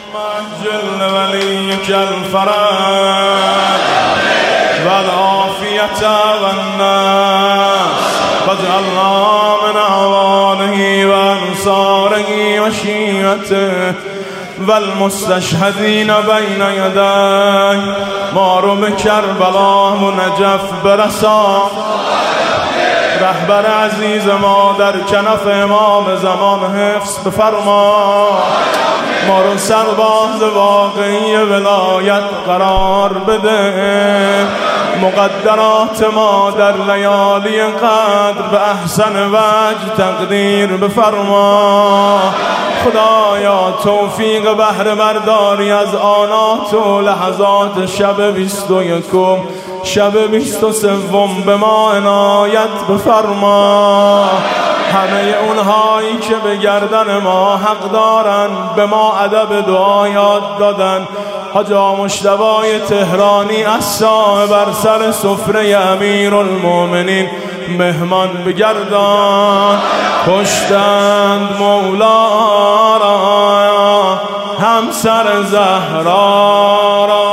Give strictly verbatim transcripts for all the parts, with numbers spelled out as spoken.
جل وليك الفرج والعافية والناس واجعلنا من أعوانه وأنصاره وشيعته والمستشهدين بين يديه. ما رو به کربلا و نجف برسان، رهبر عزیز ما در کنف امام زمان حفظ بفرما. ما رو سرباز واقعی ولایت قرار بده. مقدرات ما در لیالی قدر به احسن وجه تقدیر بفرما. خدایا توفیق بهره برداری از آنات و لحظات شب بیست و یکم شب بیست و سوم به ما عنایت بفرما. همه اونهایی که به گردن ما حق دارن به ما ادب دعا یاد دادن. حاج مجتبی تهرانی عصا بر سر سفره امیرالمومنین مهمان بگردان. کشتند مولا را همسر زهرا را،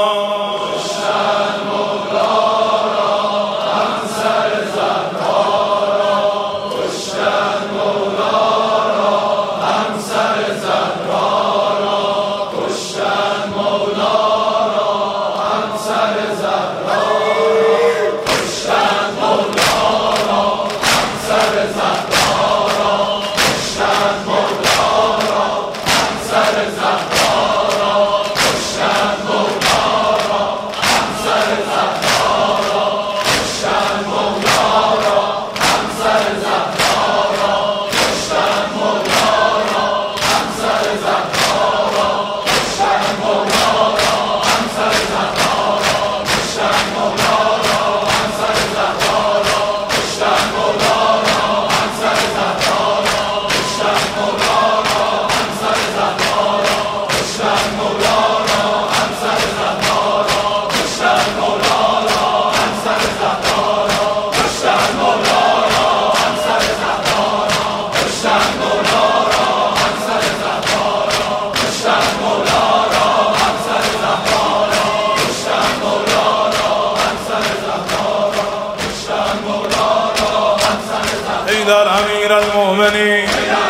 حیدر امیرالمومنین،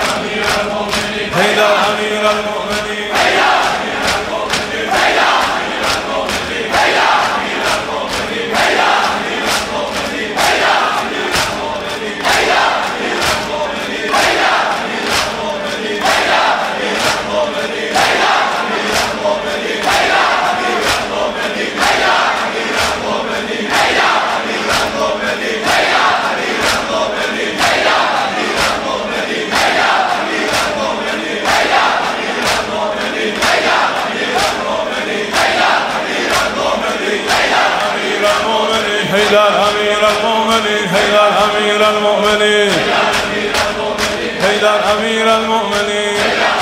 حیدر امیرالمومنین، حیدر امیرالمومنین، حیدر امیرالمومنین، حیدر امیرالمومنین.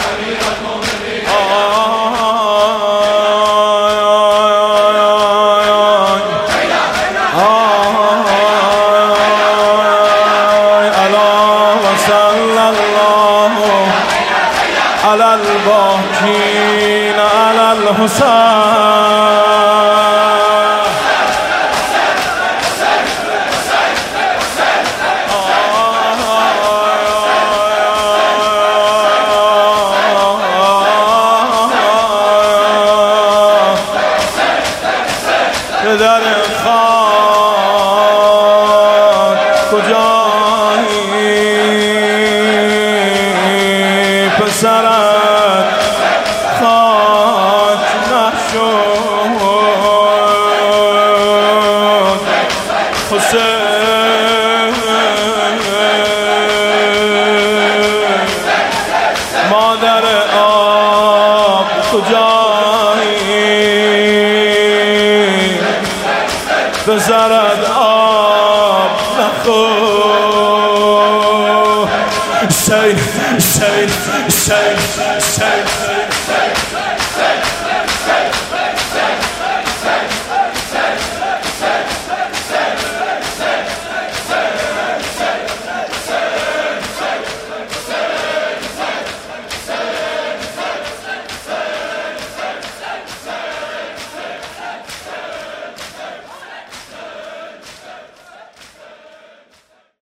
الا و صلی الله علی الباقین علی الحسین. در خاک کجایی پسرت خاک نشد حسین. مادر آب کجایی بزرد آب نخور. سیل سیل سیل